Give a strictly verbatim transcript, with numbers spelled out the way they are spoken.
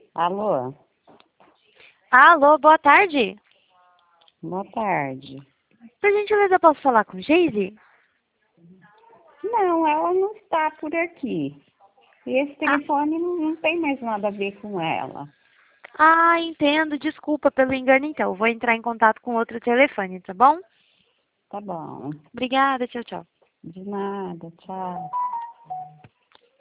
Alô? Alô, boa tarde. Boa tarde. Por gentileza, eu posso falar com Geise? Não, ela não está por aqui. E esse Ah, telefone não, não tem mais nada a ver com ela. ah, entendo. Desculpa pelo engano, então. Vou entrar em contato com outro telefone, tá bom? Tá bom. Obrigada, tchau, tchau. De nada, tchau.